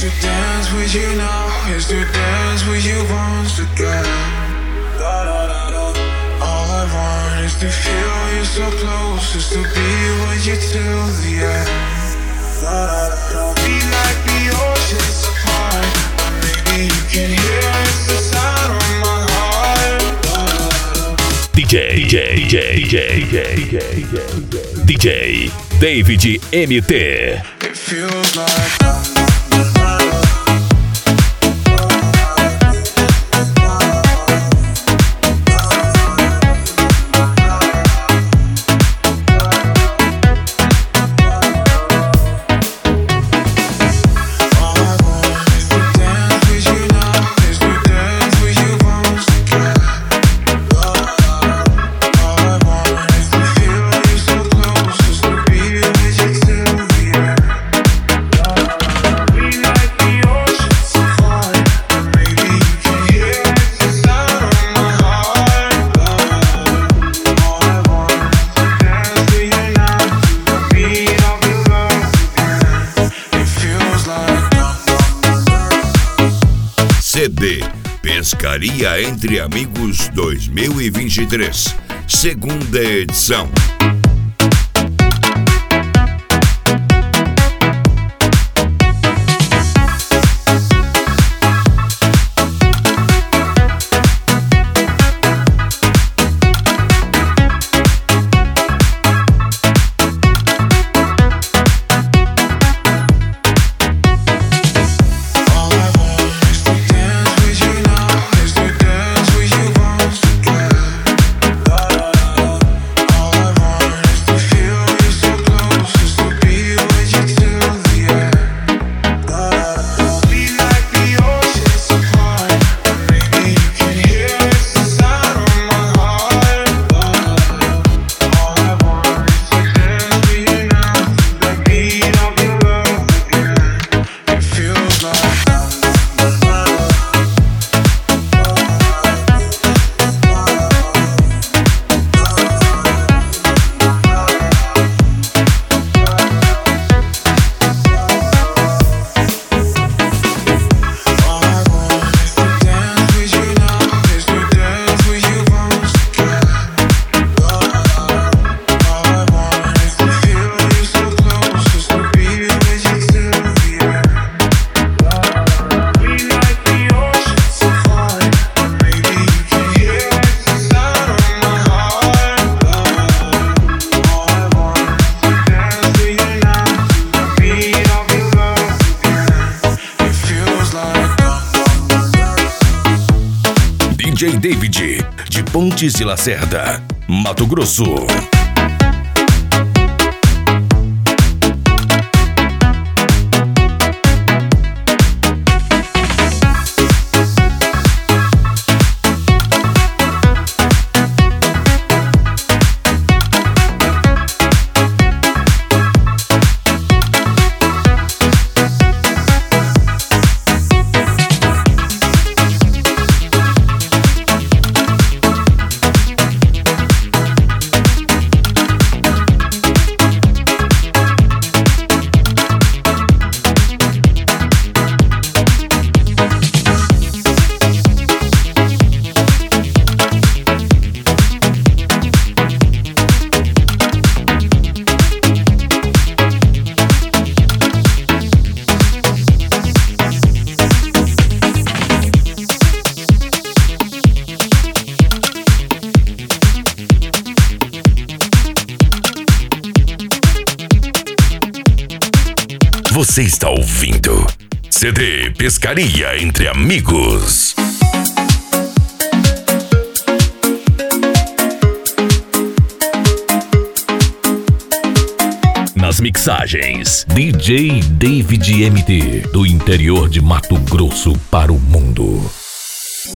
to dance with you now, is to dance with you once again. All I want is to feel you so close, is to be with you till the end. Be like the oceans apart, or maybe you can hear it's the sound of my heart. DJ David MT. It feels like CD Pescaria Entre Amigos 2023, segunda edição. DJ David, de Pontes e Lacerda, Mato Grosso. Você está ouvindo CD Pescaria Entre Amigos. Nas mixagens, DJ David MT, do interior de Mato Grosso para o mundo.